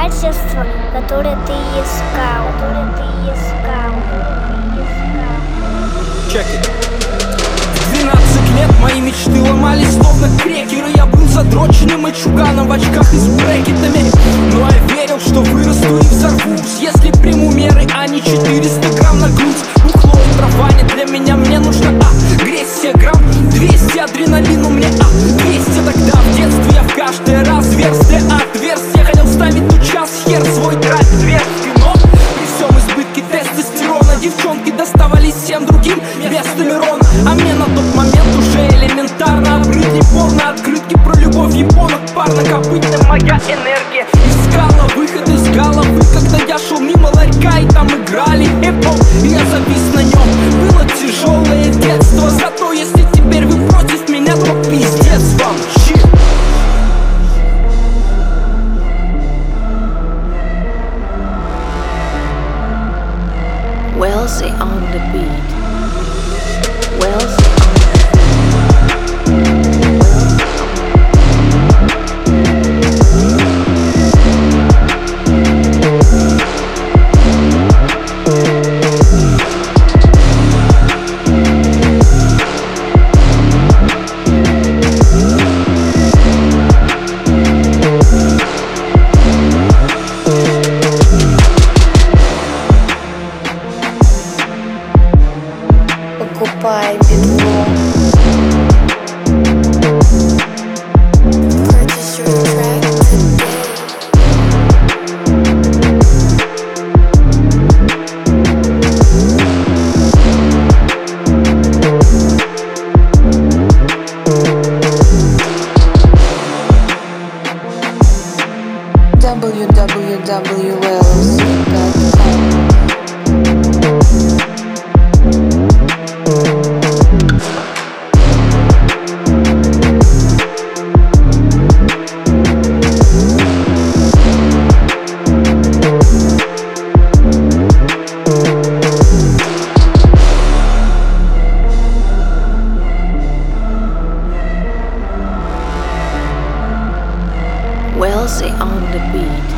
качества, которые ты искал. Check it. В 12 лет мои мечты ломались словно крекеры. Я был задроченным мальчуганом в очках и с брекетами. Но я верил, что вырасту и взорвусь, если приму меры, а не 400 грамм на грудь. Бухло и трава не для меня, мне нужно агрессия. Грамм 200 адреналину мне 200. Тогда в детстве я в каждое разверстие отверстие хотел ставить ту час хер свой драйв зверский. Но при всем избытке тестостерона девчонки доставались всем другим без Тамерона. А мне на тот момент уже элементарно обрыли порно открытки про любовь японок. Парнокопытная моя энергия искала выход из головы, когда я шел мимо ларька и там играли хип-хоп, и я завис на нем. Было тяжелое детство, зато если теперь вы против меня, то пиздец вам. Wellesley on the beat. Wellesley on Покупай битло. Purchase your track today. www.wellesley.com. Wellesley on the beat.